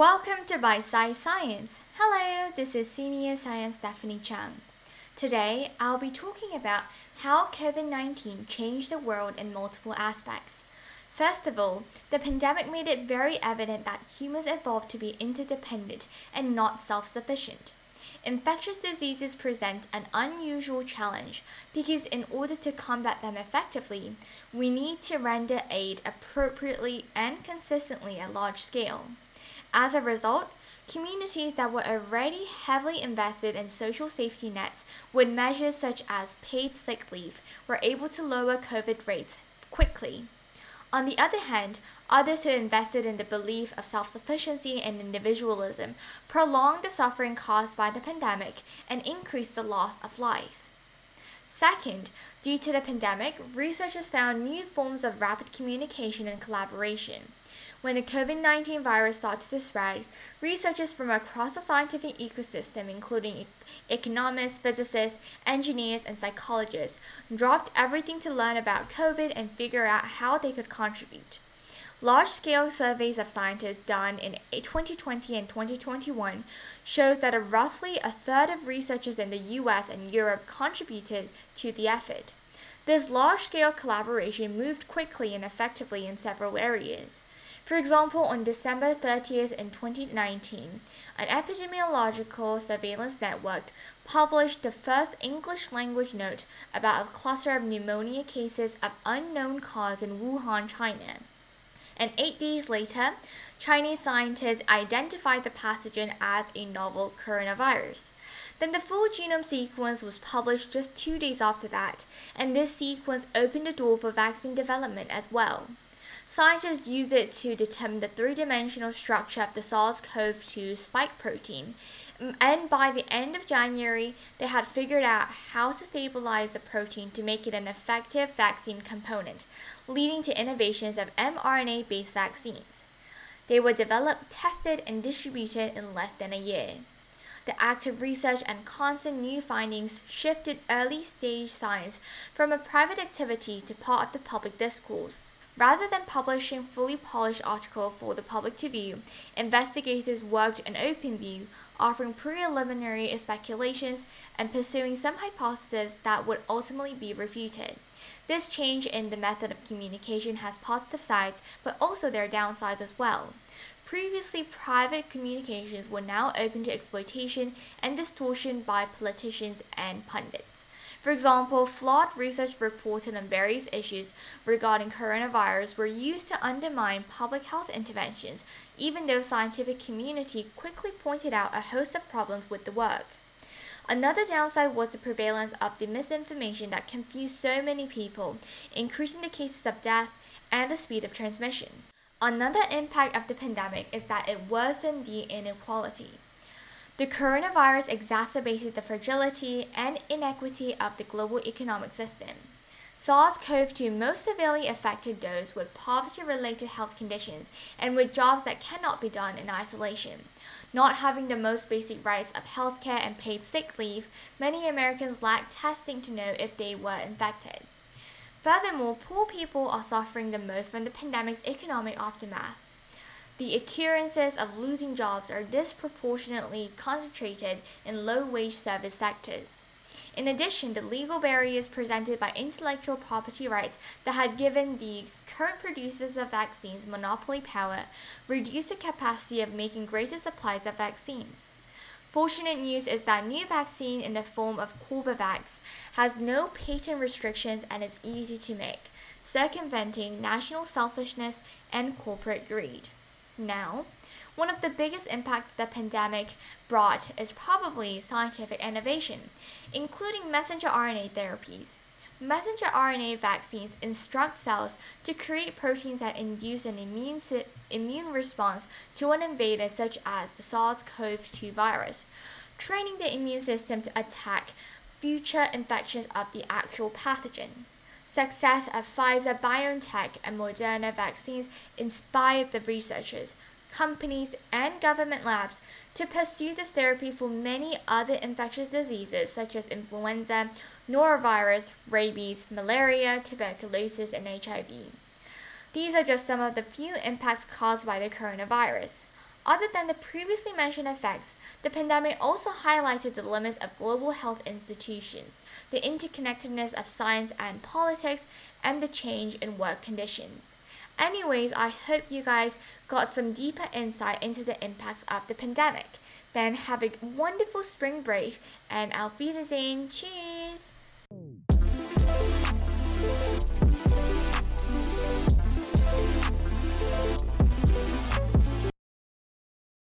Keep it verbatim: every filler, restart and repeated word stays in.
Welcome to Bite Size Science. Hello, this is Senior Science Stephanie Chung. Today, I'll be talking about how COVID nineteen changed the world in multiple aspects. First of all, the pandemic made it very evident that humans evolved to be interdependent and not self-sufficient. Infectious diseases present an unusual challenge because in order to combat them effectively, we need to render aid appropriately and consistently at large scale. As a result, communities that were already heavily invested in social safety nets with measures such as paid sick leave were able to lower COVID rates quickly. On the other hand, others who invested in the belief of self-sufficiency and individualism prolonged the suffering caused by the pandemic and increased the loss of life. Second, due to the pandemic, researchers found new forms of rapid communication and collaboration. When the COVID nineteen virus started to spread, researchers from across the scientific ecosystem, including economists, physicists, engineers, and psychologists, dropped everything to learn about COVID and figure out how they could contribute. Large-scale surveys of scientists done in twenty twenty and twenty twenty-one shows that a roughly a third of researchers in the U S and Europe contributed to the effort. This large-scale collaboration moved quickly and effectively in several areas. For example, on December thirtieth in twenty nineteen, an epidemiological surveillance network published the first English-language note about a cluster of pneumonia cases of unknown cause in Wuhan, China. And eight days later, Chinese scientists identified the pathogen as a novel coronavirus. Then the full genome sequence was published just two days after that, and this sequence opened the door for vaccine development as well. Scientists use it to determine the three-dimensional structure of the SARS-CoV two spike protein, and by the end of January, they had figured out how to stabilize the protein to make it an effective vaccine component, leading to innovations of mRNA-based vaccines. They were developed, tested, and distributed in less than a year. The active research and constant new findings shifted early-stage science from a private activity to part of the public discourse. Rather than publishing fully polished articles for the public to view, investigators worked in open view, offering preliminary speculations and pursuing some hypotheses that would ultimately be refuted. This change in the method of communication has positive sides, but also their downsides as well. Previously, private communications were now open to exploitation and distortion by politicians and pundits. For example, flawed research reported on various issues regarding coronavirus were used to undermine public health interventions, even though the scientific community quickly pointed out a host of problems with the work. Another downside was the prevalence of the misinformation that confused so many people, increasing the cases of death and the speed of transmission. Another impact of the pandemic is that it worsened the inequality. The coronavirus exacerbated the fragility and inequity of the global economic system. SARS-CoV two most severely affected those with poverty-related health conditions and with jobs that cannot be done in isolation. Not having the most basic rights of healthcare and paid sick leave, many Americans lack testing to know if they were infected. Furthermore, poor people are suffering the most from the pandemic's economic aftermath. The occurrences of losing jobs are disproportionately concentrated in low-wage service sectors. In addition, the legal barriers presented by intellectual property rights that had given the current producers of vaccines monopoly power reduced the capacity of making greater supplies of vaccines. Fortunate news is that new vaccine in the form of Corbavax has no patent restrictions and is easy to make, circumventing national selfishness and corporate greed. Now, one of the biggest impacts the pandemic brought is probably scientific innovation, including messenger R N A therapies. Messenger R N A vaccines instruct cells to create proteins that induce an immune, si- immune response to an invader such as the SARS-CoV two virus, training the immune system to attack future infections of the actual pathogen. Success of Pfizer-BioNTech and Moderna vaccines inspired the researchers, companies, and government labs to pursue this therapy for many other infectious diseases such as influenza, norovirus, rabies, malaria, tuberculosis, and H I V. These are just some of the few impacts caused by the coronavirus. Other than the previously mentioned effects, the pandemic also highlighted the limits of global health institutions, the interconnectedness of science and politics, and the change in work conditions. Anyways, I hope you guys got some deeper insight into the impacts of the pandemic. Then have a wonderful spring break and auf Wiedersehen. Cheers!